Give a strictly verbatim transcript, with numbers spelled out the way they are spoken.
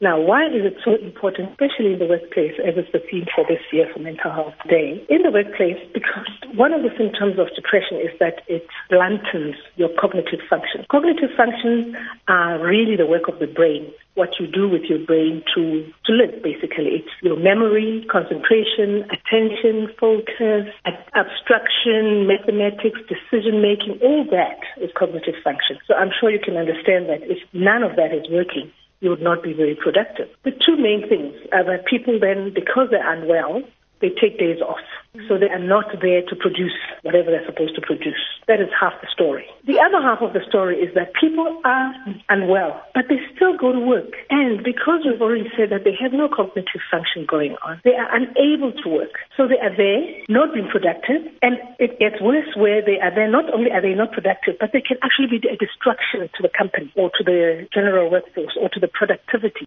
Now, why is it so important, especially in the workplace, as is the theme for this year for Mental Health Day? In the workplace, because one of the symptoms of depression is that it bluntens your cognitive function. Cognitive functions are really the work of the brain, what you do with your brain to, to live, basically. It's your memory, concentration, attention, focus, abstraction, mathematics, decision-making, all that is cognitive function. So I'm sure you can understand that if none of that is working, you would not be very productive. The two main things are that people then, because they're unwell, they take days off. So they are not there to produce whatever they're supposed to produce. That is half the story. The other half of the story is that people are unwell, but they still go to work. And because we've already said that they have no cognitive function going on, they are unable to work. So they are there, not being productive, and it gets worse where they are there. Not only are they not productive, but they can actually be a destruction to the company or to the general workforce or to the productivity.